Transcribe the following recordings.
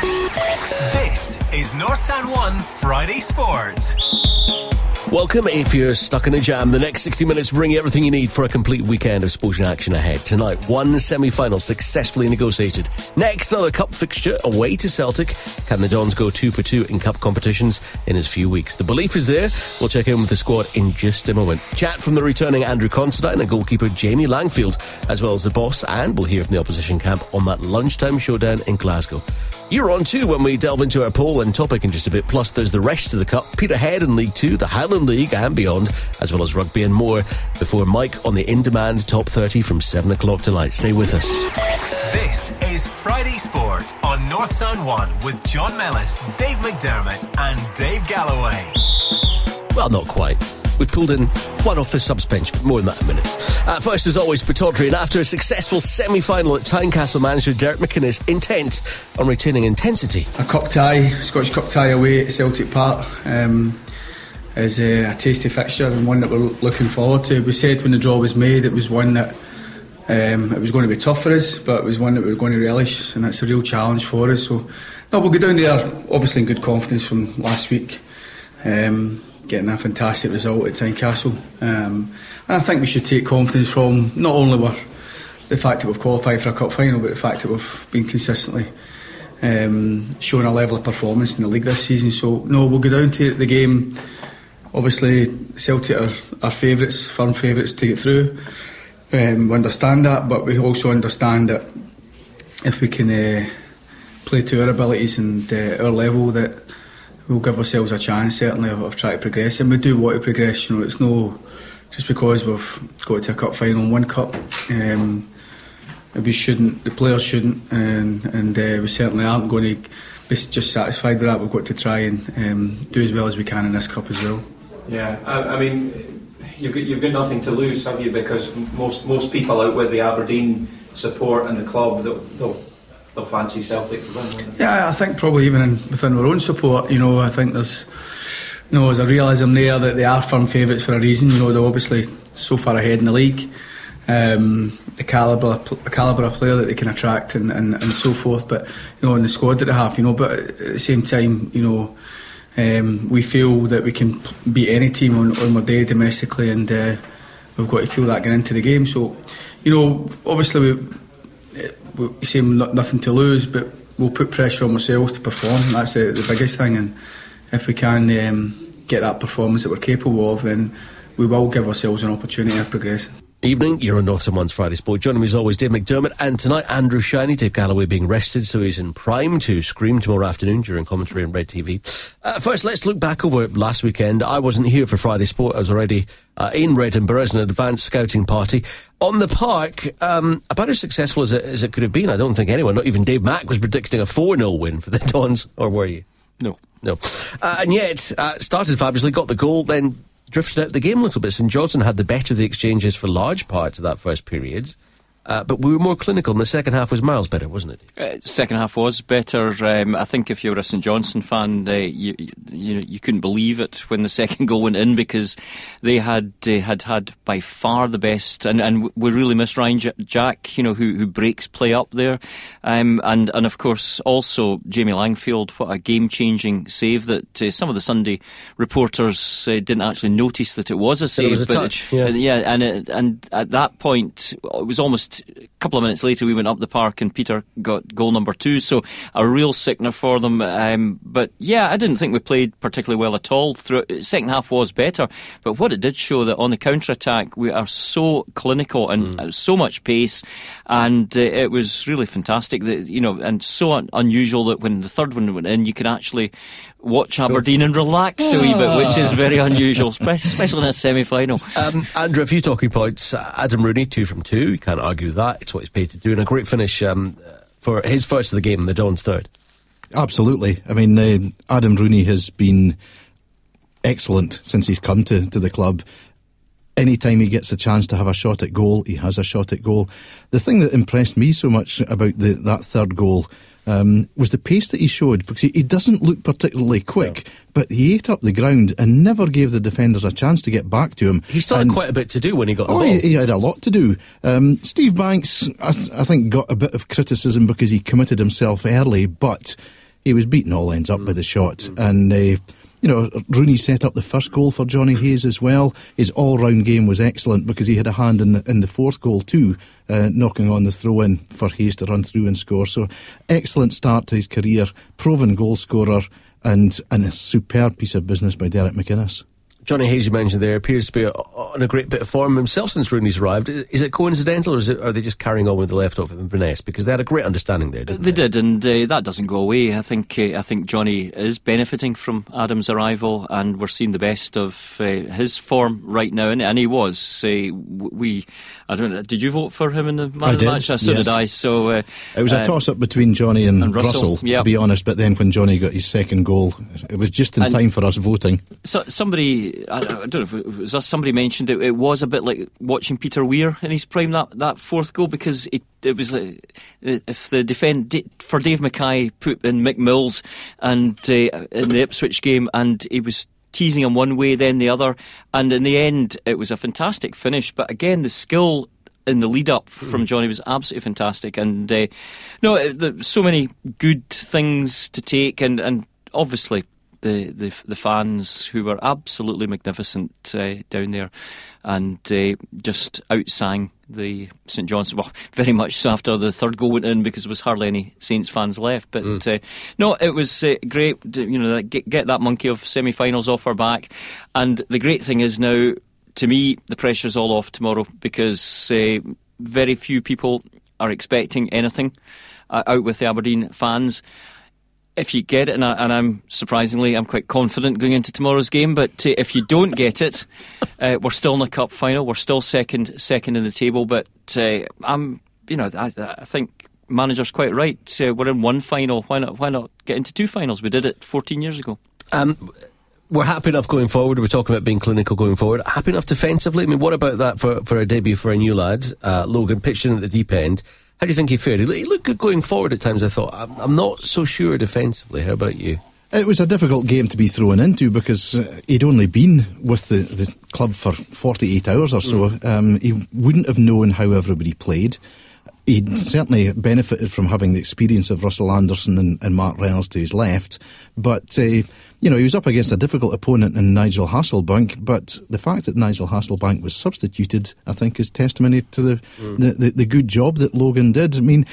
This is North Sound 1 Friday Sports. Welcome. If you're stuck in a jam, the next 60 minutes bring you everything you need for a complete weekend of sporting action ahead. Tonight, one semi-final successfully negotiated. Next, another cup fixture away to Celtic. Can the Dons go 2 for 2 in cup competitions in as few weeks? The belief is there. We'll check in with the squad in just a moment. Chat from the returning Andrew Considine and goalkeeper Jamie Langfield, as well as the boss, and we'll hear from the opposition camp on that lunchtime showdown in Glasgow. You're on too when we delve into our poll and topic in just a bit. Plus, there's the rest of the Cup, Peterhead in League 2, the Highland League and beyond, as well as rugby and more, before Mike on the in-demand Top 30 from 7 o'clock tonight. Stay with us. This is Friday Sport on North Sound 1 with John Mellis, Dave McDermott and Dave Galloway. Well, not quite. We've pulled in one off the subs bench, but more on that in a minute. First, as always, Pittodrie, and after a successful semi-final at Tynecastle, manager Derek McInnes intent on retaining intensity. A cup tie, Scottish Cup tie away at Celtic Park is a tasty fixture and one that we're looking forward to. We said when the draw was made it was one that it was going to be tough for us, but it was one that we were going to relish, and it's a real challenge for us. So, no, we'll go down there obviously in good confidence from last week. Getting a fantastic result at Tynecastle, and I think we should take confidence from not only the fact that we've qualified for a cup final, but the fact that we've been consistently showing a level of performance in the league this season. So no, we'll go down to the game. Obviously Celtic are our favourites, firm favourites to get through. We understand that, but we also understand that if we can play to our abilities and our level, that we'll give ourselves a chance, certainly, of trying to progress, and we do want to progress. You know, it's no just because we've got to a cup final and won cup. We shouldn't, the players shouldn't, and we certainly aren't going to be just satisfied with that. We've got to try and do as well as we can in this cup as well. Yeah, I mean, you've got nothing to lose, have you? Because most people out with the Aberdeen support and the club, they'll fancy Celtic to win. Yeah, I think probably even within our own support, you know, I think there's a realism there that they are firm favourites for a reason. You know, they're obviously so far ahead in the league, the calibre of player that they can attract and so forth. But you know, in the squad that they have, you know, but at the same time, you know, we feel that we can beat any team on our day domestically, and we've got to feel that going into the game. So, you know, obviously we say nothing to lose, but we'll put pressure on ourselves to perform. That's the biggest thing, and if we can get that performance that we're capable of, then we will give ourselves an opportunity to progress. Evening, you're on North Sound 1's Friday Sport. Joining me as always, Dave McDermott, and tonight Andrew Shiny. Dave Galloway being rested, so he's in prime to scream tomorrow afternoon during commentary on Red TV. First, let's look back over last weekend. I wasn't here for Friday Sport. I was already in Edinburgh as an advanced scouting party. On the park, about as successful as it could have been. I don't think anyone, not even Dave Mack, was predicting a 4-0 win for the Dons, or were you? No. And yet, started fabulously, got the goal, then drifted out the game a little bit. St Johnstone had the better of the exchanges for large parts of that first period, but we were more clinical, and the second half was miles better, wasn't it? Second half was better. I think if you were a St Johnstone fan, you couldn't believe it when the second goal went in, because they had by far the best, and we really missed Ryan Jack, you know, who breaks play up there, and of course also Jamie Langfield. What a game-changing save that some of the Sunday reporters didn't actually notice that it was a save. It was a touch, and at that point it was almost a couple of minutes later we went up the park and Peter got goal number 2, so a real sickener for them. But yeah, I didn't think we played particularly well at all. Second half was better, but what it did show that on the counter-attack we are so clinical and so much pace, and it was really fantastic that, you know, and so unusual that when the third one went in you could actually watch Aberdeen and relax a wee bit, which is very unusual, especially in a semi-final. Andrew, a few talking points. Adam Rooney, 2 from 2. You can't argue that. It's what he's paid to do, and a great finish for his first of the game, the Dons' third. Absolutely. I mean, Adam Rooney has been excellent since he's come to the club. Anytime he gets a chance to have a shot at goal, he has a shot at goal. The thing that impressed me so much about that third goal was the pace that he showed, because he doesn't look particularly quick, but he ate up the ground and never gave the defenders a chance to get back to him. He still had quite a bit to do when he got the ball. He had a lot to do. Steve Banks, I think, got a bit of criticism because he committed himself early, but he was beaten all ends up by the shot. And Rooney set up the first goal for Johnny Hayes as well. His all-round game was excellent because he had a hand in the fourth goal too, knocking on the throw-in for Hayes to run through and score. So excellent start to his career, proven goal scorer, and a superb piece of business by Derek McInnes. Johnny Hayes, you mentioned there, appears to be on a great bit of form himself since Rooney's arrived. Is it coincidental, or are they just carrying on with the left off of Inverness? Because they had a great understanding there, didn't they? They did, and that doesn't go away. I think Johnny is benefiting from Adam's arrival, and we're seeing the best of his form right now. And he was. I don't know. Did you vote for him in the man of the match? So did I. So it was a toss-up between Johnny and Russell, to be honest. But then when Johnny got his second goal, it was just in time for us voting. So somebody. I don't know if it was us, somebody mentioned it was a bit like watching Peter Weir in his prime, that fourth goal, because it was like if the for Dave Mackay put in Mick Mills and in the Ipswich game, and he was teasing him one way then the other, and in the end it was a fantastic finish. But again, the skill in the lead up from Johnny was absolutely fantastic, and there's so many good things to take, and obviously the fans who were absolutely magnificent down there, and just outsang the St John's. Well, very much so after the third goal went in, because there was hardly any Saints fans left. But it was great. Get that monkey of semi-finals off our back, and the great thing is now, to me, the pressure's all off tomorrow, because very few people are expecting anything out with the Aberdeen fans. If you get it, and I'm quite confident going into tomorrow's game, but if you don't get it, we're still in the cup final. We're still second in the table. But I think manager's quite right. We're in one final. Why not get into two finals? We did it 14 years ago. We're happy enough going forward. We're talking about being clinical going forward. Happy enough defensively. I mean, what about that for a debut for a new lad, Logan, pitched in at the deep end? How do you think he fared? He looked good going forward at times, I thought. I'm not so sure defensively. How about you? It was a difficult game to be thrown into, because he'd only been with the club for 48 hours or so. He wouldn't have known how everybody played. He'd certainly benefited from having the experience of Russell Anderson and Mark Reynolds to his left, but he was up against a difficult opponent in Nigel Hasselbank. But the fact that Nigel Hasselbank was substituted, I think, is testimony to the good job that Logan did. I mean,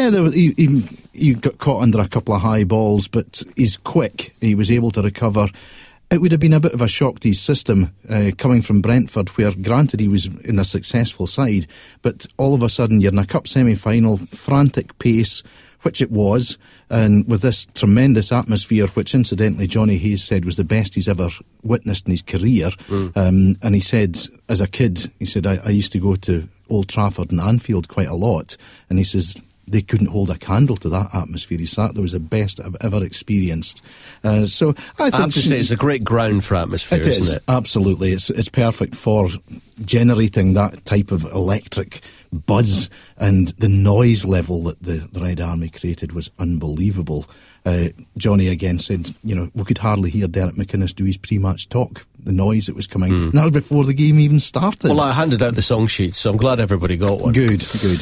he got caught under a couple of high balls, but he's quick. He was able to recover. It would have been a bit of a shock to his system coming from Brentford, where, granted, he was in a successful side, but all of a sudden you're in a cup semi-final, frantic pace, which it was, and with this tremendous atmosphere, which incidentally Johnny Hayes said was the best he's ever witnessed in his career. And he said, as a kid, I used to go to Old Trafford and Anfield quite a lot, and he says they couldn't hold a candle to that atmosphere. He said that was the best I've ever experienced. So I have to say, it's a great ground for atmosphere, isn't it? Absolutely. It's perfect for generating that type of electric buzz, and the noise level that the Red Army created was unbelievable. Johnny again said, we could hardly hear Derek McInnes do his pre-match talk. The noise that was coming. And that was before the game even started. Well, I handed out the song sheets, so I'm glad everybody got one. Good.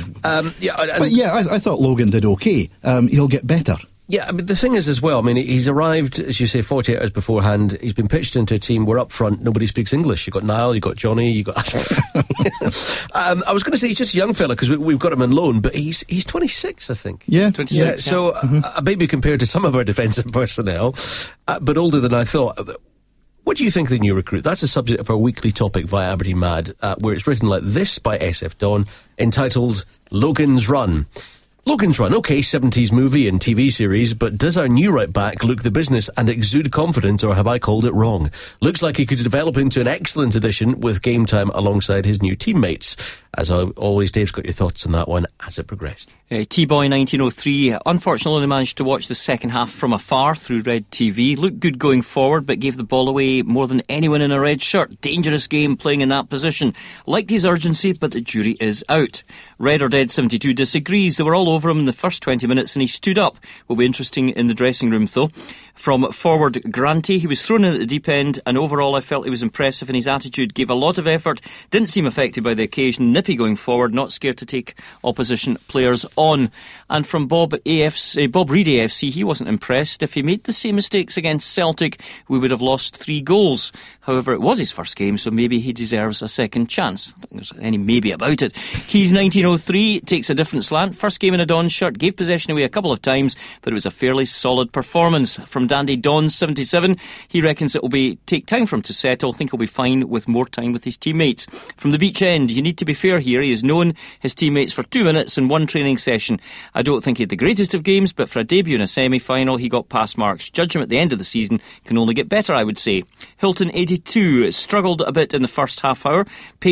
I thought Logan did okay. He'll get better. Yeah, I mean, the thing is as well, I mean, he's arrived, as you say, 48 hours beforehand. He's been pitched into a team. We're up front. Nobody speaks English. You've got Niall, you've got Johnny, you've got... I was going to say he's just a young fella, because we've got him on loan, but he's 26, I think. Yeah. 26. Yeah. So maybe compared to some of our defensive personnel, but older than I thought. What do you think of the new recruit? That's the subject of our weekly topic via Aberdeen Mad, where it's written like this by SF Dawn, entitled Logan's Run. Logan's Run, okay, 70s movie and TV series, but does our new right back look the business and exude confidence, or have I called it wrong? Looks like he could develop into an excellent addition with game time alongside his new teammates. As always, Dave's got your thoughts on that one as it progressed. T-Boy 1903 unfortunately only managed to watch the second half from afar through Red TV. Looked good going forward, but gave the ball away more than anyone in a red shirt. Dangerous game playing in that position. Liked his urgency, but the jury is out. Red or Dead 72 disagrees. They were all over him in the first 20 minutes and he stood up. Will be interesting in the dressing room though. From forward Granty, he was thrown in at the deep end and overall I felt he was impressive in his attitude, gave a lot of effort, didn't seem affected by the occasion, nippy going forward, not scared to take opposition players on. And from Bob Reid AFC, he wasn't impressed. If he made the same mistakes against Celtic, we would have lost 3 goals. However, it was his first game, so maybe he deserves a second chance. I don't think there's any maybe about it. Keys 1903 takes a different slant. First game in a Don shirt, gave possession away a couple of times, but it was a fairly solid performance. From Dandy Don 77, he reckons it will take time for him to settle. Think he'll be fine with more time with his teammates. From the Beach End, you need to be fair here. He has known his teammates for 2 minutes in one training session. I don't think he had the greatest of games, but for a debut in a semi-final, he got pass marks. Judge him at the end of the season can only get better, I would say. Hilton 82 struggled a bit in the first half hour.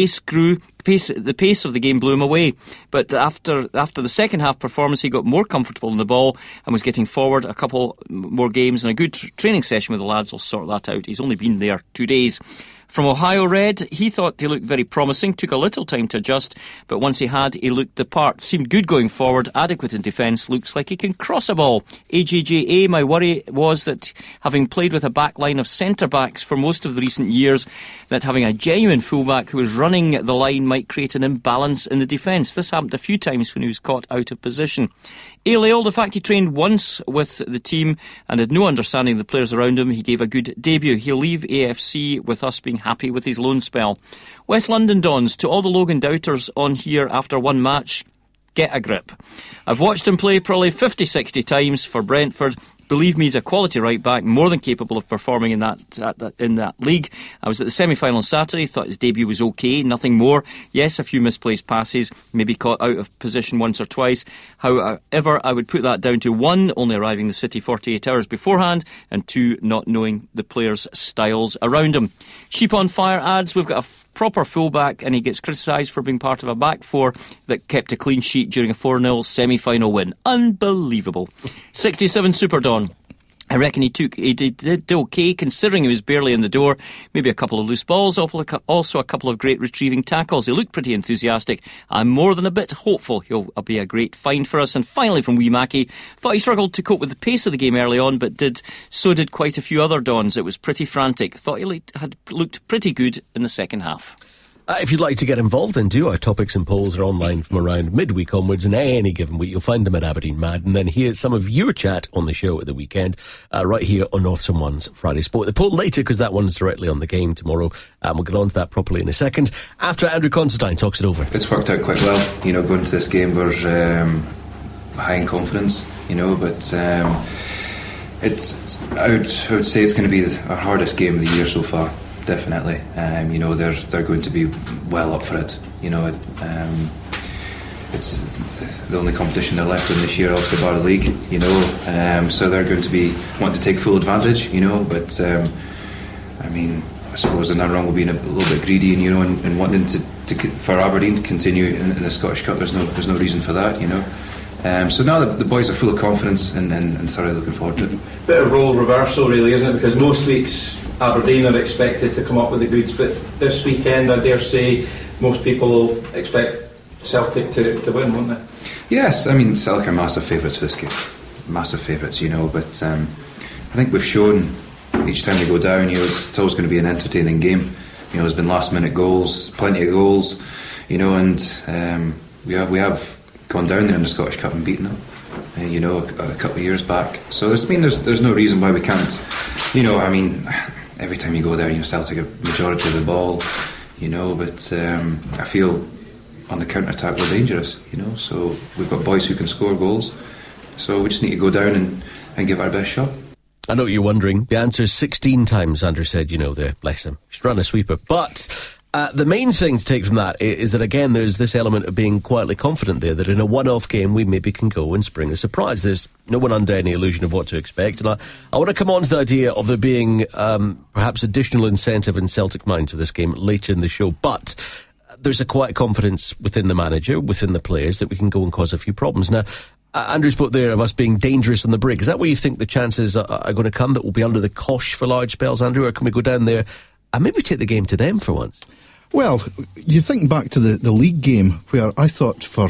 The pace of the game blew him away, but after the second half performance he got more comfortable in the ball and was getting forward. A couple more games and a good training session with the lads will sort that out. He's only been there 2 days. From Ohio Red, he thought he looked very promising, took a little time to adjust, but once he looked the part. Seemed good going forward, adequate in defence, looks like he can cross a ball. AJJA, my worry was that having played with a back line of centre-backs for most of the recent years, that having a genuine fullback who was running the line might create an imbalance in the defence. This happened a few times when he was caught out of position. Leol, the fact he trained once with the team and had no understanding of the players around him, he gave a good debut. He'll leave AFC with us being happy with his loan spell. West London Dons, to all the Logan doubters on here after one match, get a grip. I've watched him play probably 50-60 times for Brentford. Believe me, he's a quality right back, more than capable of performing in that league. I was at the semi-final on Saturday, thought his debut was okay, nothing more. Yes, a few misplaced passes, maybe caught out of position once or twice. However, I would put that down to 1, only arriving in the city 48 hours beforehand, and 2, not knowing the players' styles around him. Sheep on Fire adds, we've got a proper fullback and he gets criticised for being part of a back four that kept a clean sheet during a 4-0 semi-final win. Unbelievable. 67 Super Don. I reckon he did okay considering he was barely in the door. Maybe a couple of loose balls, also a couple of great retrieving tackles. He looked pretty enthusiastic. I'm more than a bit hopeful he'll be a great find for us. And finally from Wee Mackie, thought he struggled to cope with the pace of the game early on, but so did quite a few other Dons. It was pretty frantic. Thought he had looked pretty good in the second half. If you'd like to get involved, then do. Our topics and polls are online from around midweek onwards, and any given week you'll find them at Aberdeen Mad, and then hear some of your chat on the show at the weekend, right here on Northern One's Friday Sport. The poll later, because that one's directly on the game tomorrow, and we'll get on to that properly in a second, after Andrew Considine talks it over. It's worked out quite well, going into this game we're high in confidence, but I would say it's going to be our hardest game of the year so far. Definitely, they're going to be well up for it. It's the only competition they're left in this year, obviously bar the league. So they're going to be wanting to take full advantage. But I suppose there's nothing wrong with being a little bit greedy, and wanting to for Aberdeen to continue in the Scottish Cup. There's no reason for that. So now the boys are full of confidence and thoroughly looking forward to it. Bit of role reversal, really, isn't it? Because most weeks Aberdeen are expected to come up with the goods, but this weekend I dare say most people will expect Celtic to win, won't they? Yes, Celtic are massive favourites for this game. Massive favourites, but I think we've shown each time we go down, it's always going to be an entertaining game. There's been last minute goals, plenty of goals, and we have gone down there in the Scottish Cup and beaten them, a couple of years back. So there's no reason why we can't. Every time you go there, Celtic a majority of the ball, but I feel on the counter attack we're dangerous, So we've got boys who can score goals. So we just need to go down and give our best shot. I know what you're wondering. The answer is 16 times, Andrew said, there, bless him. Just run a sweeper. But the main thing to take from that is that, again, there's this element of being quietly confident there, that in a one-off game we maybe can go and spring a surprise. There's no one under any illusion of what to expect. And I want to come on to the idea of there being perhaps additional incentive in Celtic minds for this game later in the show. But there's a quiet confidence within the manager, within the players, that we can go and cause a few problems. Now, Andrew spoke there of us being dangerous on the break. Is that where you think the chances are going to come, that we'll be under the cosh for large spells, Andrew? Or can we go down there and maybe take the game to them for once? Well, you think back to the league game, where I thought for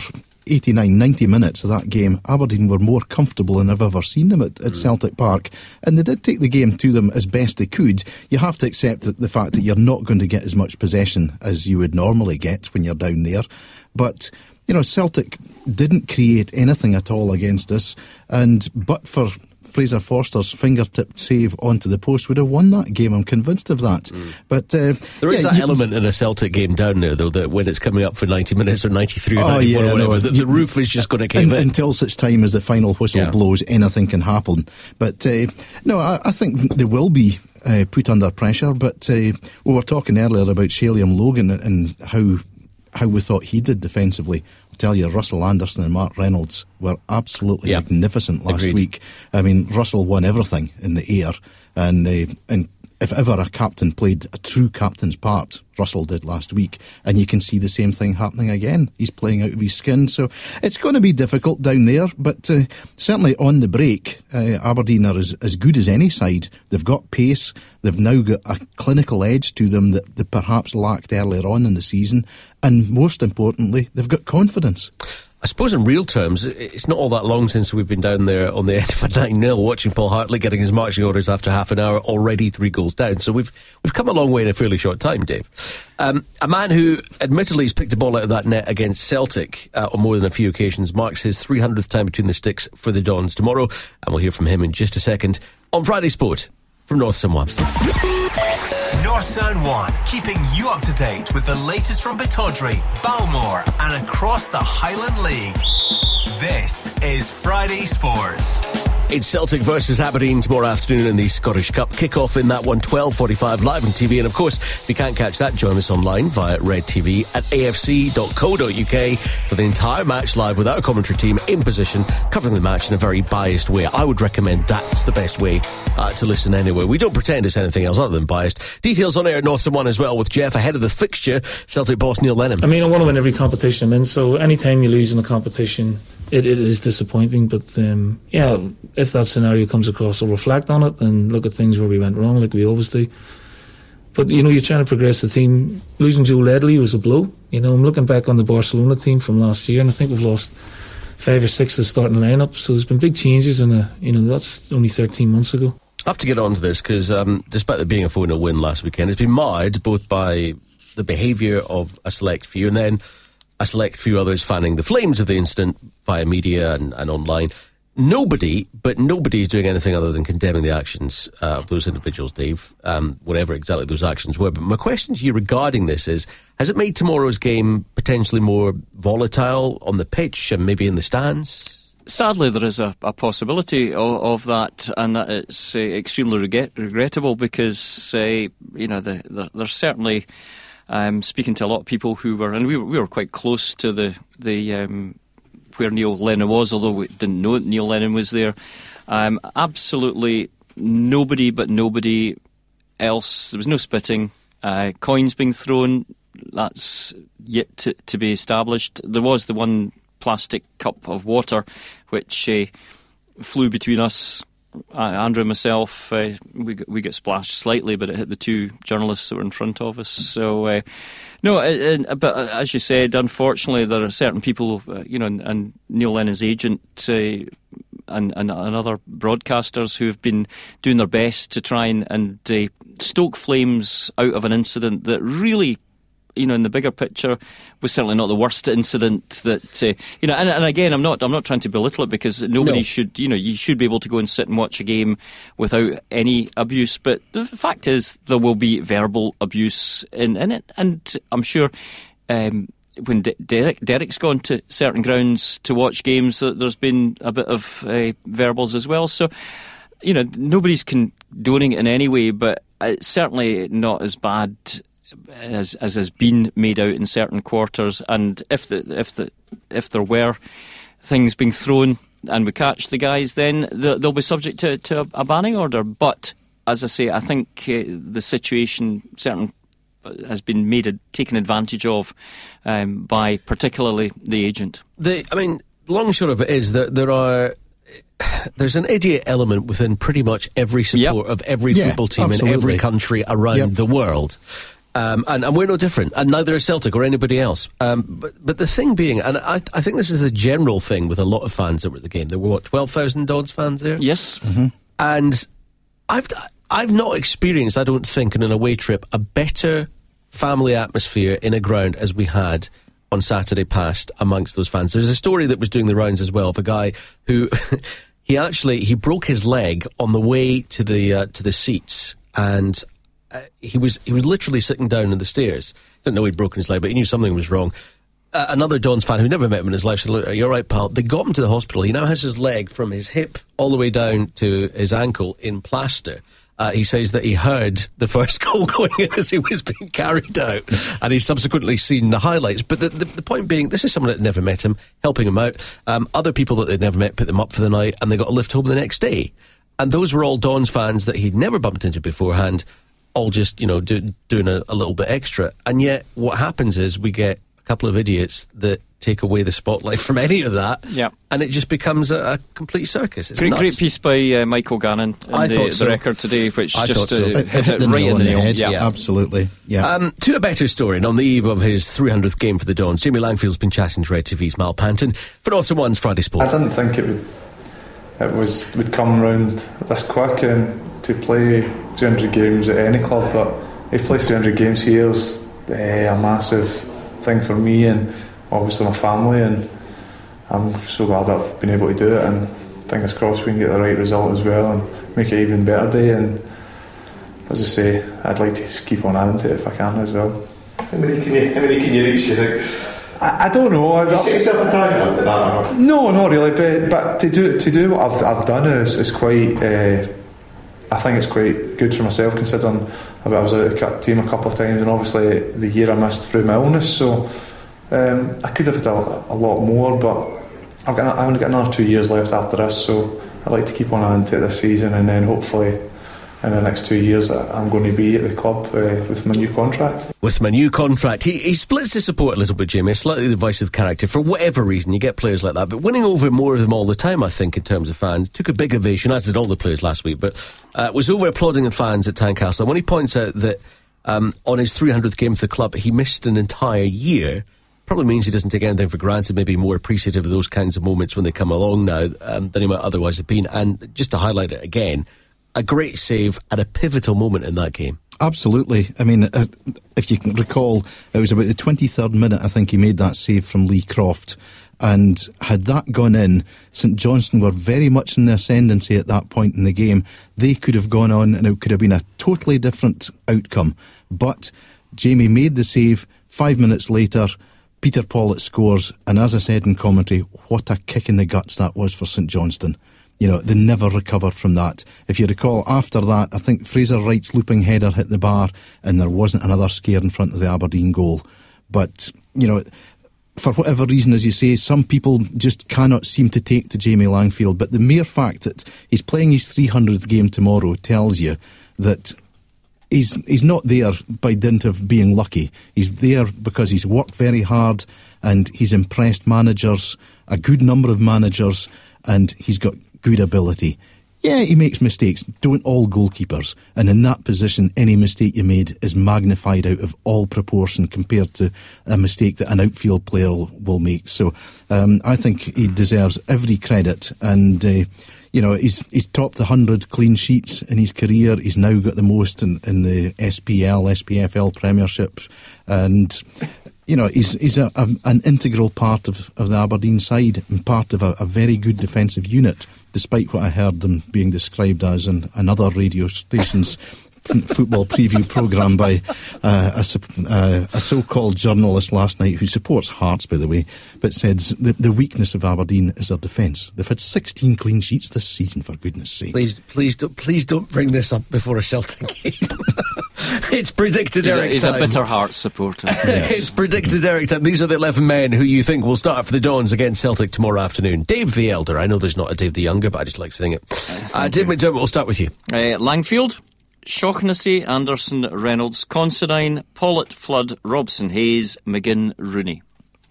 89, 90 minutes of that game, Aberdeen were more comfortable than I've ever seen them at Celtic Park, and they did take the game to them as best they could. You have to accept the fact that you're not going to get as much possession as you would normally get when you're down there, but Celtic didn't create anything at all against us, but for Fraser Forster's fingertip save onto the post, would have won that game. I'm convinced of that. But there is that element in a Celtic game down there, though, that when it's coming up for 90 minutes or 93 or 94 or whatever, the roof is just going to cave in. Until such time as the final whistle blows, anything can happen. But I think they will be put under pressure. But we were talking earlier about Shaliam Logan and how we thought he did defensively. I'll tell you, Russell Anderson and Mark Reynolds were absolutely magnificent last week. I mean, Russell won everything in the air, and if ever a captain played a true captain's part, Russell did last week, and you can see the same thing happening again. He's playing out of his skin, so it's going to be difficult down there, but certainly on the break, Aberdeen are as good as any side. They've got pace, they've now got a clinical edge to them that they perhaps lacked earlier on in the season, and most importantly, they've got confidence. I suppose in real terms, it's not all that long since we've been down there on the end of a 9-0 watching Paul Hartley getting his marching orders after half an hour, already 3 goals down. So we've come a long way in a fairly short time, Dave. A man who admittedly has picked a ball out of that net against Celtic on more than a few occasions marks his 300th time between the sticks for the Dons tomorrow, and we'll hear from him in just a second on Friday Sport from North Sound 1. North Sound 1, keeping you up to date with the latest from Pittodrie, Balmore and across the Highland League. This is Friday Sports. It's Celtic versus Aberdeen tomorrow afternoon in the Scottish Cup. Kick-off in that one, 12:45 live on TV. And of course, if you can't catch that, join us online via Red TV at afc.co.uk for the entire match live with our commentary team in position, covering the match in a very biased way. I would recommend that's the best way to listen anyway. We don't pretend it's anything else other than biased. Details on air at North Sound 1 as well with Jeff ahead of the fixture. Celtic boss Neil Lennon. I mean, I want to win every competition I'm in, so anytime you lose in a competition, it is disappointing, but if that scenario comes across, I'll reflect on it and look at things where we went wrong, like we always do. But you're trying to progress the team. Losing Joe Ledley was a blow. I'm looking back on the Barcelona team from last year, and I think we've lost 5 or 6 of the starting lineup. So there's been big changes, and that's only 13 months ago. I have to get on to this because despite there being a 4-0 win last weekend, it's been marred both by the behaviour of a select few and then a select few others fanning the flames of the incident via media and online. Nobody is doing anything other than condemning the actions of those individuals, Dave, whatever exactly those actions were. But my question to you regarding this is, has it made tomorrow's game potentially more volatile on the pitch and maybe in the stands? Sadly, there is a possibility of that, and it's extremely regrettable because, there's certainly... speaking to a lot of people who were, and we were quite close to the where Neil Lennon was, although we didn't know that Neil Lennon was there. Absolutely nobody else. There was no spitting, coins being thrown. That's yet to be established. There was the one plastic cup of water which flew between us. Andrew and myself, we got splashed slightly, but it hit the 2 journalists that were in front of us. So, but as you said, unfortunately, there are certain people, and Neil Lennon's agent and other broadcasters who have been doing their best to try and stoke flames out of an incident that really, in the bigger picture, was certainly not the worst incident that, and again, I'm not trying to belittle it because nobody should, you should be able to go and sit and watch a game without any abuse, but the fact is there will be verbal abuse in it, and I'm sure when Derek's gone to certain grounds to watch games, there's been a bit of verbals as well, so, nobody's condoning it in any way, but it's certainly not as bad as has been made out in certain quarters, and if there were things being thrown and we catch the guys, then they'll be subject to a banning order. But as I say, I think the situation certainly has been taken advantage of by particularly the agent. The long and short of it is that there's an idiot element within pretty much every support of every football team in every country around the world. And we're no different, and neither is Celtic or anybody else. But the thing being, and I think this is a general thing with a lot of fans that were at the game. There were 12,000 Dons fans there. Yes, and I've not experienced, I don't think, in an away trip, a better family atmosphere in a ground as we had on Saturday past amongst those fans. There's a story that was doing the rounds as well of a guy who he broke his leg on the way to the seats, and he was literally sitting down on the stairs. Didn't know he'd broken his leg, but he knew something was wrong. Another Dons fan who never met him in his life said, "You're right, pal." They got him to the hospital. He now has his leg from his hip all the way down to his ankle in plaster. He says that he heard the first goal going in as he was being carried out, and he's subsequently seen the highlights. But the point being, this is someone that never met him, helping him out. Other people that they'd never met put them up for the night, and they got a lift home the next day. And those were all Dons fans that he'd never bumped into beforehand, all just, doing a little bit extra. And yet, what happens is we get a couple of idiots that take away the spotlight from any of that, and it just becomes a complete circus. It's great piece by Michael Gannon in the Record today, which just hit it right in the nail. Yeah, absolutely. Yeah. To a better story, and on the eve of his 300th game for the Dons, Jamie Langfield's been chatting to Red TV's Mal Panton for Northern One's Friday Sport. I didn't think it would come round this quick, and to play 300 games at any club, but if play 300 games here is a massive thing for me and obviously my family, and I'm so glad I've been able to do it, and fingers crossed we can get the right result as well and make it an even better day. And as I say, I'd like to keep on adding to it if I can as well. How many can you reach, you think? I don't know. Do you set yourself a target at that? No, not really, but to do what I've done is quite I think it's quite good for myself, considering I was out of the team a couple of times, and obviously the year I missed through my illness, so I could have had a lot more, but I've only got another 2 years left after this, so I'd like to keep on adding to it this season, and then hopefully in the next 2 years I'm going to be at the club with my new contract. With my new contract, he splits the support a little bit, Jamie, a slightly divisive character for whatever reason. You get players like that, but winning over more of them all the time, I think, in terms of fans. Took a big ovation, as did all the players last week, but was over applauding the fans at Tynecastle. When he points out that on his 300th game for the club he missed an entire year, probably means he doesn't take anything for granted, maybe more appreciative of those kinds of moments when they come along now than he might otherwise have been. And just to highlight it again, a great save at a pivotal moment in that game. Absolutely. I mean, if you can recall, it was about the 23rd minute, I think, he made that save from Lee Croft. And had that gone in, St Johnstone were very much in the ascendancy at that point in the game. They could have gone on and it could have been a totally different outcome. But Jamie made the save. 5 minutes later, Peter Pawlett scores. And as I said in commentary, what a kick in the guts that was for St Johnstone. They never recovered from that. If you recall, after that, I think Fraser Wright's looping header hit the bar and there wasn't another scare in front of the Aberdeen goal. But, for whatever reason, as you say, some people just cannot seem to take to Jamie Langfield. But the mere fact that he's playing his 300th game tomorrow tells you that he's not there by dint of being lucky. He's there because he's worked very hard and he's impressed managers, a good number of managers, and he's got good ability. Yeah, he makes mistakes. Don't all goalkeepers. And in that position, any mistake you made is magnified out of all proportion compared to a mistake that an outfield player will make. So I think he deserves every credit. And, he's topped 100 clean sheets in his career. He's now got the most in the SPFL Premiership. And he's an integral part of the Aberdeen side and part of a very good defensive unit, despite what I heard them being described as in another radio station's football preview programme by a so-called journalist last night who supports Hearts, by the way, but said the weakness of Aberdeen is their defence. They've had 16 clean sheets this season, for goodness sake. Please don't bring this up before a Celtic game. It's predicted Eric time. He's a bitter Hearts supporter. Yes. It's predicted Eric time. These are the 11 men who you think will start for the Dons against Celtic tomorrow afternoon. Dave the Elder. I know there's not a Dave the Younger, but I just like saying it. Dave McDermott, we'll start with you. Langfield, Shaughnessy, Anderson, Reynolds, Considine, Pawlett, Flood, Robson, Hayes, McGinn, Rooney.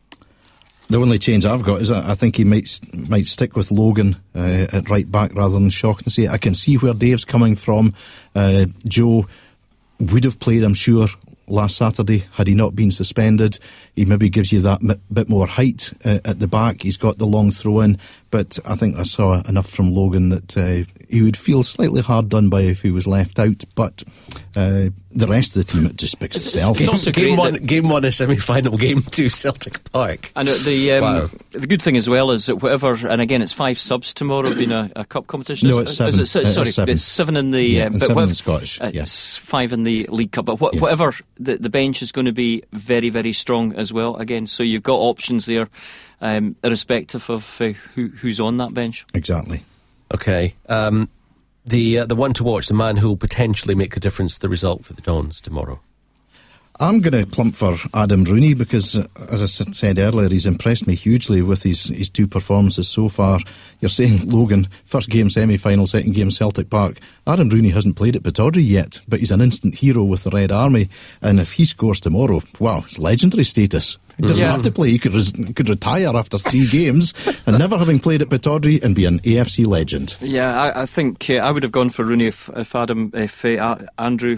The only change I've got is that I think he might stick with Logan at right back rather than Shaughnessy. I can see where Dave's coming from. Joe would have played, I'm sure, last Saturday. Had he not been suspended, he maybe gives you that bit more height at the back. He's got the long throw in, but I think I saw enough from Logan that he would feel slightly hard done by if he was left out, but the rest of the team, it just speaks itself. It's also game one, a semi-final, game 2, Celtic Park. And the good thing as well is that whatever, and again it's 5 subs tomorrow, being a cup competition. No, it's 7. It's 7 in the and 7 in the Scottish. Yes, 5 in the League Cup. But whatever, the bench is going to be very, very strong as well. Again, so you've got options there, irrespective of who's on that bench. Exactly. Okay. The one to watch, the man who will potentially make the difference to the result for the Dons tomorrow. I'm going to plump for Adam Rooney because, as I said earlier, he's impressed me hugely with his 2 performances so far. You're saying, Logan, first game semi-final, second game Celtic Park. Adam Rooney hasn't played at Pittodrie yet, but he's an instant hero with the Red Army, and if he scores tomorrow, wow, it's legendary status. He doesn't have to play. He could retire after 3 games and never having played at Pittodrie and be an AFC legend. Yeah, I think I would have gone for Rooney if Andrew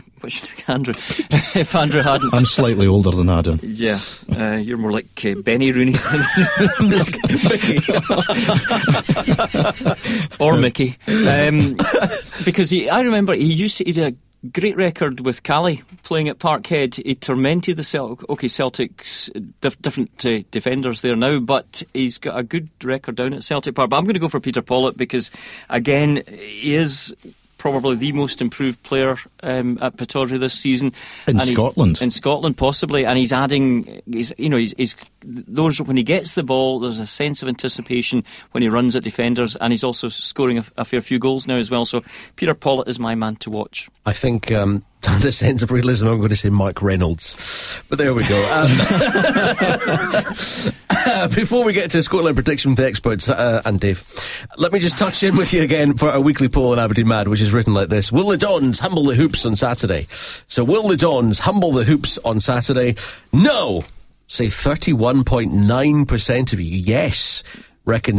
hadn't. I'm slightly older than Adam. Yeah, you're more like Benny Rooney. Mickey. Or Mickey. Because I remember he's a great record with Cali playing at Parkhead. He tormented the Celtic's different defenders there now, but he's got a good record down at Celtic Park. But I'm going to go for Peter Pawlett because, again, he is probably the most improved player at Pittodrie this season. In Scotland, possibly. And he's adding, those when he gets the ball, there's a sense of anticipation when he runs at defenders, and he's also scoring a fair few goals now as well. So Peter Pawlett is my man to watch. I think, to add a sense of realism, I'm going to say Mark Reynolds. But there we go. Before we get to Scotland prediction with the experts and Dave, let me just touch in with you again for our weekly poll in Aberdeen Mad, which is written like this: will the Dons humble the Hoops on Saturday? So will the Dons humble the Hoops on Saturday? No! Say 31.9% of you. Yes, reckon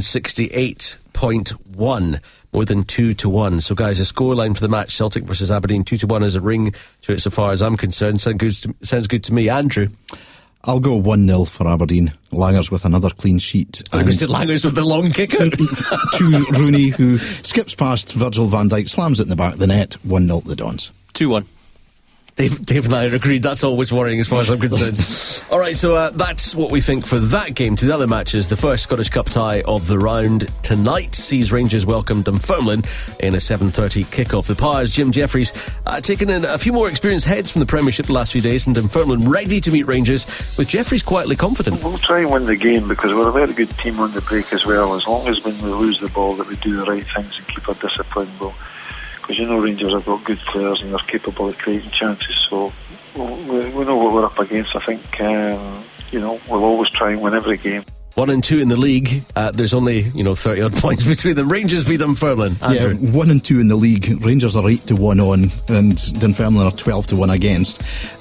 68.1%. More than 2-1. So, guys, the scoreline for the match, Celtic versus Aberdeen, 2-1, is a ring to it so far as I'm concerned. Sounds good to me. Andrew? I'll go 1-0 for Aberdeen. Langers with another clean sheet. And Langers with the long kicker. To Rooney, who skips past Virgil van Dijk, slams it in the back of the net. 1-0 to the Dons. 2-1. Dave and I are agreed. That's always worrying as far as I'm concerned. All right, so that's what we think for that game. To the other matches, the first Scottish Cup tie of the round tonight sees Rangers welcome Dunfermline in a 7:30 kickoff. The Powers, Jim Jeffries, taking in a few more experienced heads from the Premiership the last few days, and Dunfermline ready to meet Rangers, with Jeffries quietly confident. We'll try and win the game because we're a very good team on the break as well. As long as when we lose the ball that we do the right things and keep our discipline, because Rangers have got good players and they're capable of creating chances, so we know what we're up against. I think we'll always try and win every game. 1 and 2 in the league. There's only 30 odd points between them. Rangers beat Dunfermline. Andrew. Yeah, 1 and 2 in the league. Rangers are 8-1 on, and Dunfermline are 12-1 against.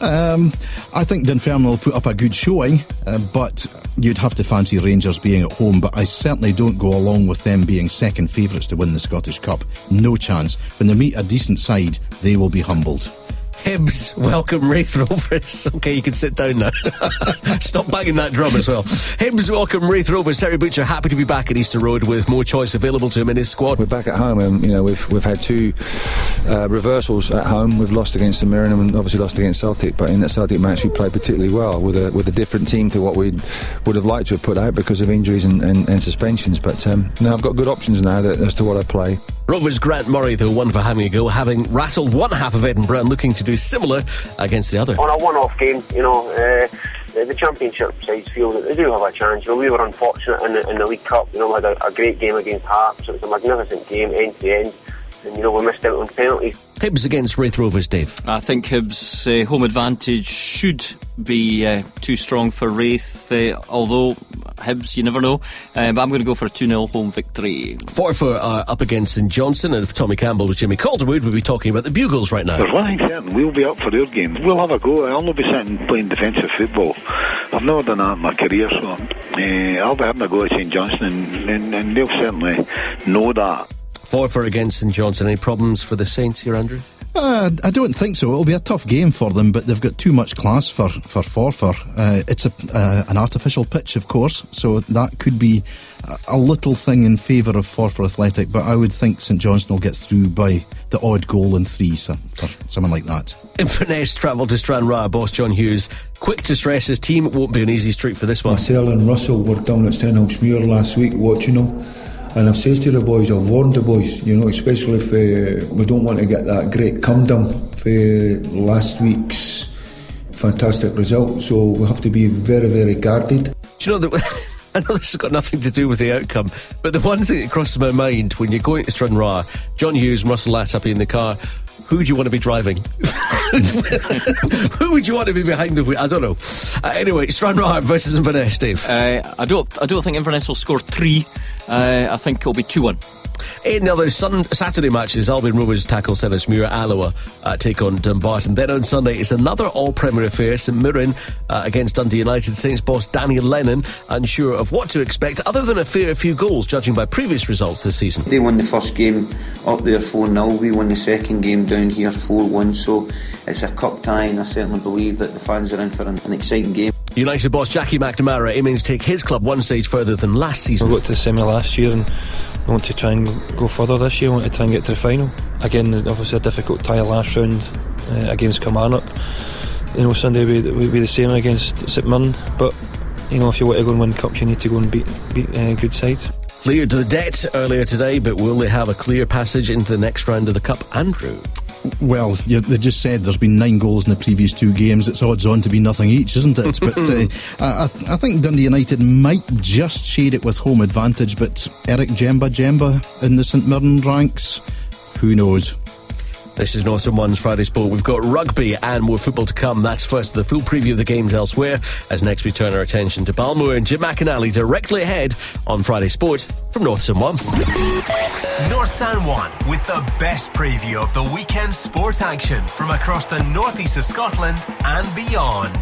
I think Dunfermline will put up a good showing, but you'd have to fancy Rangers being at home. But I certainly don't go along with them being second favourites to win the Scottish Cup. No chance. When they meet a decent side, they will be humbled. Hibs welcome Wraith Rovers. Okay, you can sit down now. Stop banging that drum as well. Hibs welcome Wraith Rovers. Terry Butcher happy to be back at Easter Road with more choice available to him in his squad. We're back at home, and we've had 2 reversals at home. We've lost against St Mirren and obviously lost against Celtic. But in that Celtic match, we played particularly well with a different team to what we would have liked to have put out because of injuries and suspensions. But now I've got good options now as to what I play. Rovers' Grant Murray, though, won for having a go, having rattled one half of Edinburgh and looking to do similar against the other. On a one-off game, the Championship sides feel that they do have a chance. We were unfortunate in the League Cup. We had a great game against Hearts. It was a magnificent game, end to end. And, we missed out on penalties. Hibs against Wraith Rovers, Dave. I think Hibs' home advantage should be too strong for Wraith, although Hibs, you never know. But I'm going to go for a 2-0 home victory. Forfar are up against St Johnstone, and if Tommy Campbell was Jimmy Calderwood, we'll be talking about the Bugles right now. There's one thing certain, we'll be up for their games. We'll have a go. I'll not be sitting playing defensive football. I've never done that in my career, so I'll be having a go at St Johnstone, and they'll certainly know that. Forfar against St Johnstone. Any problems for the Saints here, Andrew? I don't think so. It'll be a tough game for them, but they've got too much class for Forfar. It's an artificial pitch, of course, so that could be a little thing in favour of Forfar Athletic, but I would think St Johnstone will get through by the odd goal in 3, so, or something like that. Inverness travel to Stranraer. Boss John Hughes quick to stress his team won't be an easy streak for this one. Marcel and Russell were down at Stenhousemuir last week watching them, and I've said to the boys, I've warned the boys, especially if we don't want to get that great come down for last week's fantastic result, so we have to be very, very guarded. Do you know that I know this has got nothing to do with the outcome, but the one thing that crosses my mind when you're going to Stranraer, John Hughes and Russell Latapy in the car, who do you want to be driving? Who would you want to be behind the wheel? I don't know. Anyway, Stranraer versus Inverness, Dave. I don't think Inverness will score 3. I think it'll be 2-1. In the other Saturday matches, Albion Rovers tackle Stenhousemuir, Alloa take on Dumbarton. Then on Sunday, it's another all-Premier affair. St Mirren against Dundee United. Saints boss Danny Lennon unsure of what to expect, other than a fair few goals, judging by previous results this season. They won the first game up there 4-0. We won the second game down here 4-1. So it's a cup tie, and I certainly believe that the fans are in for an exciting game. United boss Jackie McNamara aiming to take his club one stage further than last season. We got to the semi last year and I want to try and go further this year. I want to try and get to the final. Again, obviously a difficult tie last round against Kilmarnock. Sunday will be the same against St Mirren, but if you want to go and win cups, you need to go and beat good sides. Cleared to the debt earlier today, but will they have a clear passage into the next round of the Cup? Andrew? Well, they just said there's been 9 goals in the previous 2 games. It's odds on to be nothing each, isn't it? But I think Dundee United might just shade it with home advantage, but Eric Jemba in the St Mirren ranks, who knows? This is Northern One's Friday Sport. We've got rugby and more football to come. That's first the full preview of the games elsewhere, as next we turn our attention to Balmoor and Jim McInally directly ahead on Friday Sport from Northern One. Northern One with the best preview of the weekend sport action from across the northeast of Scotland and beyond.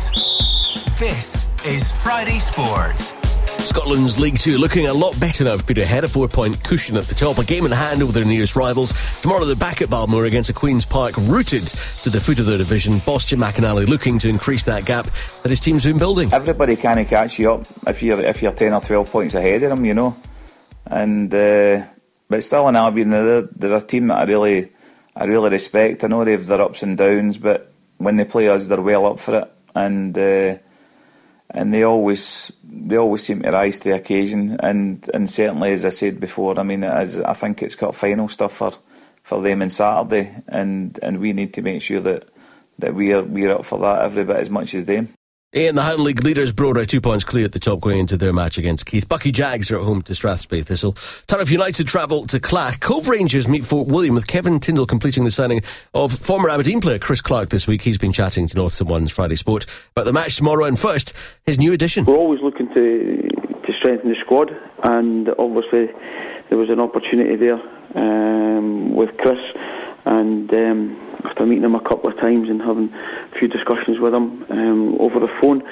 This is Friday Sport. Scotland's League 2 looking a lot better now. Peter ahead, a 4-point cushion at the top, a game in hand over their nearest rivals. Tomorrow they're back at Balmoor against a Queen's Park rooted to the foot of their division. Boss Jim McInally looking to increase that gap that his team's been building. Everybody can't catch you up if you're 10 or 12 points ahead of them, and but still in Albion they're a team that I really respect. I know they've their ups and downs, but when they play us they're well up for it, and they always seem to rise to the occasion, and certainly, as I said before, I think it's got final stuff for them on Saturday, and we need to make sure that we're up for that every bit as much as them. In the Highland League leaders, Broad are 2 points clear at the top going into their match against Keith. Bucky Jags are at home to Strathspey Thistle. Turriff United travel to Clach. Cove Rangers meet Fort William, with Kevin Tyndall completing the signing of former Aberdeen player Chris Clark this week. He's been chatting to Northern One's Friday Sport about the match tomorrow, and first, his new addition. We're always looking to strengthen the squad, and obviously there was an opportunity there with Chris, and after meeting him a couple of times and having a few discussions with him over the phone,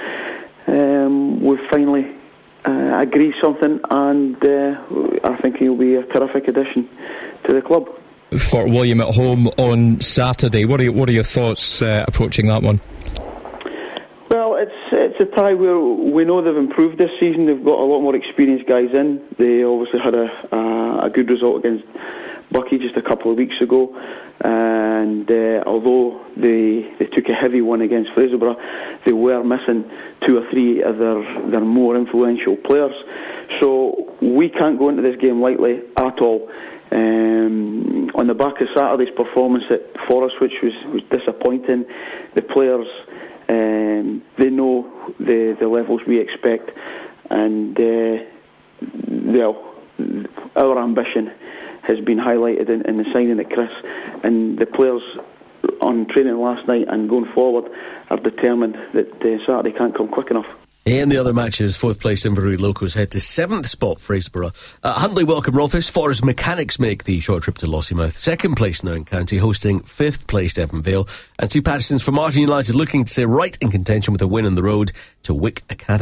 we've finally agreed something, and I think he'll be a terrific addition to the club. Fort William at home on Saturday. What are your thoughts approaching that one? Well, it's a tie where we know they've improved this season. They've got a lot more experienced guys in. They obviously had a good result against Bucky just a couple of weeks ago, and although they took a heavy one against Fraserburgh, they were missing 2 or 3 of their more influential players. So we can't go into this game lightly at all. On the back of Saturday's performance at Forest, which was disappointing, the players they know the levels we expect, and our ambition has been highlighted in the signing of Chris, and the players on training last night and going forward are determined that Saturday can't come quick enough. In the other matches, 4th place Inverurie Locos head to 7th spot Fraserburgh. Huntly welcome Rothes. Forest Mechanics make the short trip to Lossiemouth. 2nd place Nairn County hosting 5th place Evanvale. And 2 Pattersons for Martin United looking to stay right in contention with a win on the road to Wick Academy.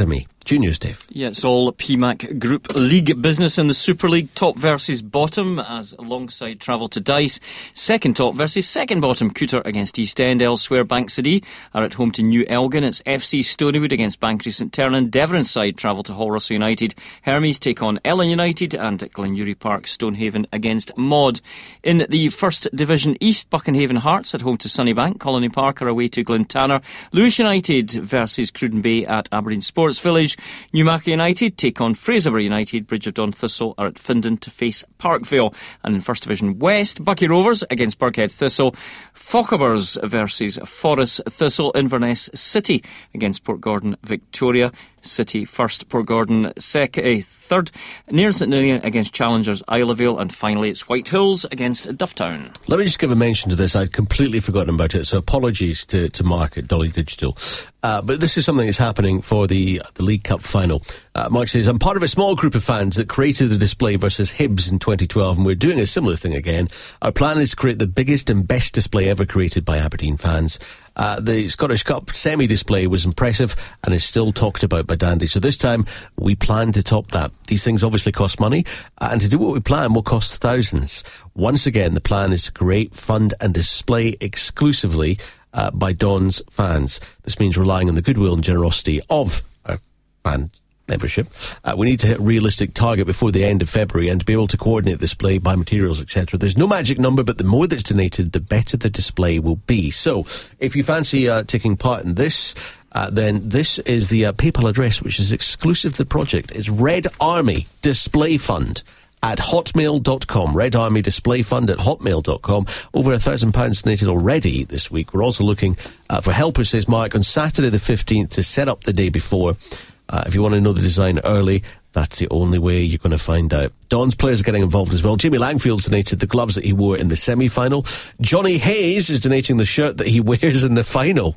Juniors, Dave. Yeah, it's all PMAC Group League business in the Super League. Top versus bottom, as alongside travel to Dice. Second top versus second bottom. Cooter against East End. Elsewhere, Bank City are at home to New Elgin. It's FC Stonywood against Bankery St Ternan. Deveron's side travel to Hull Russell United. Hermes take on Ellen United, and Glenury Park Stonehaven against Maud. In the First Division East, Buckenhaven Hearts at home to Sunnybank. Colony Park are away to Glentanner. Lewis United versus Cruden Bay at Aberdeen Sports Village. Newmarket United take on Fraserburgh United. Bridge of Don Thistle are at Findon to face Parkvale. And in First Division West, Buckie Rovers against Birkhead Thistle. Fochabers versus Forres Thistle. Inverness City against Portgordon Victoria. City first, Portgordon third. Near St Ninian against Challengers Islevale, and finally it's Whitehills against Dufftown. Let me just give a mention to this. I'd completely forgotten about it, so apologies to Mark at Dolly Digital. But this is something that's happening for the League Cup final. Mark says, I'm part of a small group of fans that created the display versus Hibs in 2012, and we're doing a similar thing again. Our plan is to create the biggest and best display ever created by Aberdeen fans. The Scottish Cup semi-display was impressive and is still talked about by Dandy. So this time, we plan to top that. These things obviously cost money, and to do what we plan will cost thousands. Once again, the plan is to create, fund and display exclusively by Don's fans. This means relying on the goodwill and generosity of our fan membership. We need to hit a realistic target before the end of February and to be able to coordinate the display, buy materials, etc. There's no magic number, but the more that's donated, the better the display will be. So, if you fancy taking part in this, then this is the PayPal address, which is exclusive to the project. It's Red Army Display Fund at hotmail.com. Red Army Display Fund at hotmail.com. Over £1,000 donated already this week. We're also looking for helpers, says Mark, on Saturday the 15th to set up the day before. If you want to know the design early, that's the only way you're going to find out. Don's players are getting involved as well. Jamie Langfield's donated the gloves that he wore in the semi-final. Johnny Hayes is donating the shirt that he wears in the final.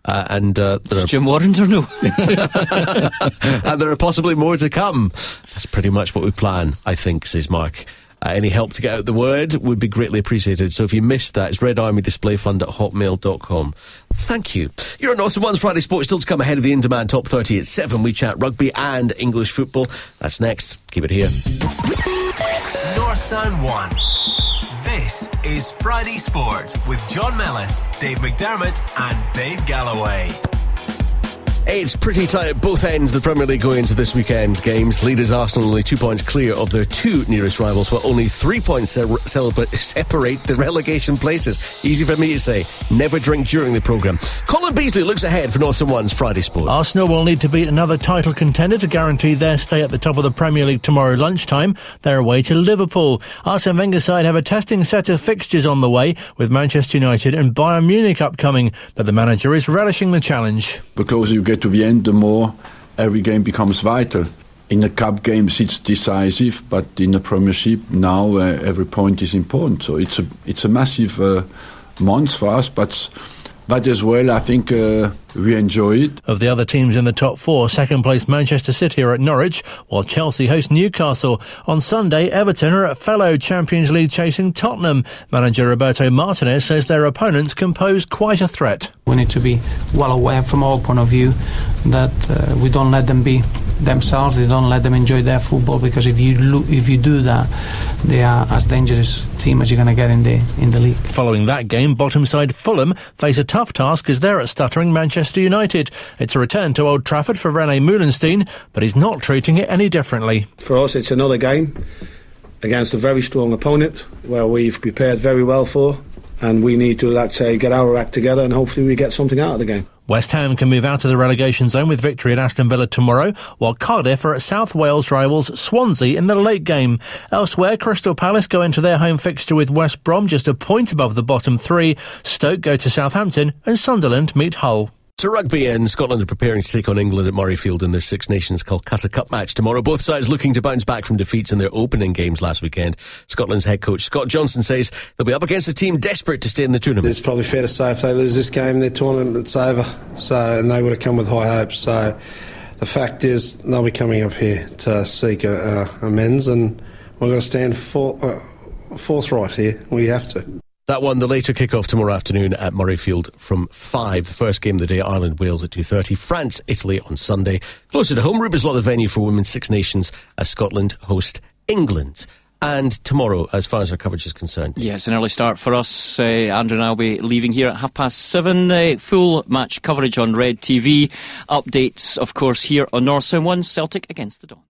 Does Jim Warrender know? And there are possibly more to come. That's pretty much what we plan, I think, says Mark. Any help to get out the word would be greatly appreciated. So if you missed that, it's Red Army Display Fund at hotmail.com. Thank you. You're on North Sun 1's Friday Sports, still to come ahead of the in-demand Top 30 at 7. We chat rugby and English football. That's next. Keep it here. North Sound 1. This is Friday Sport with John Mellis, Dave McDermott and Dave Galloway. It's pretty tight at both ends of the Premier League going into this weekend's games. Leaders Arsenal only 2 points clear of their two nearest rivals, while only 3 points separate the relegation places. Easy for me to say. Never drink during the programme. Colin Beasley looks ahead for North Sun 1's Friday Sport. Arsenal will need to beat another title contender to guarantee their stay at the top of the Premier League tomorrow lunchtime. They're away to Liverpool. Arsene Wenger's side have a testing set of fixtures on the way, with Manchester United and Bayern Munich upcoming, but the manager is relishing the challenge. The closer you get to the end, the more every game becomes vital. In the cup games it's decisive, but in the Premiership now every point is important. So it's a massive month for us, but as well I think we enjoy it. Of the other teams in the top four, second place Manchester City are at Norwich, while Chelsea host Newcastle. On Sunday, Everton are at fellow Champions League chasing Tottenham. Manager Roberto Martinez says their opponents can pose quite a threat. We need to be well aware from our point of view that we don't let them be themselves, they don't let them enjoy their football, because if you do that, they are as dangerous team as you're going to get in the league. Following that game, bottom side Fulham face a tough task as they're at stuttering Manchester United. It's a return to Old Trafford for René Moulenstein, but he's not treating it any differently. For us, it's another game against a very strong opponent where we've prepared very well for, and we need to, let's say, get our act together and hopefully we get something out of the game. West Ham can move out of the relegation zone with victory at Aston Villa tomorrow, while Cardiff are at South Wales rivals Swansea in the late game. Elsewhere, Crystal Palace go into their home fixture with West Brom just a point above the bottom three. Stoke go to Southampton and Sunderland meet Hull. To rugby, and Scotland are preparing to take on England at Murrayfield in their Six Nations Kolkata Cup match tomorrow. Both sides looking to bounce back from defeats in their opening games last weekend. Scotland's head coach Scott Johnson says they'll be up against a team desperate to stay in the tournament. It's probably fair to say if they lose this game, their tournament's over. And they would have come with high hopes. So the fact is they'll be coming up here to seek amends, and we're going to stand forthright here. We have to. That one, the later kick-off tomorrow afternoon at Murrayfield from 5. The first game of the day, Ireland-Wales at 2:30. France-Italy on Sunday. Closer to home, Ruben's Lot, the venue for Women's Six Nations as Scotland host England. And tomorrow, as far as our coverage is concerned. Yes, an early start for us. Andrew and I will be leaving here at 7:30. Full match coverage on Red TV. Updates, of course, here on North Sound 1, Celtic against the Dawn.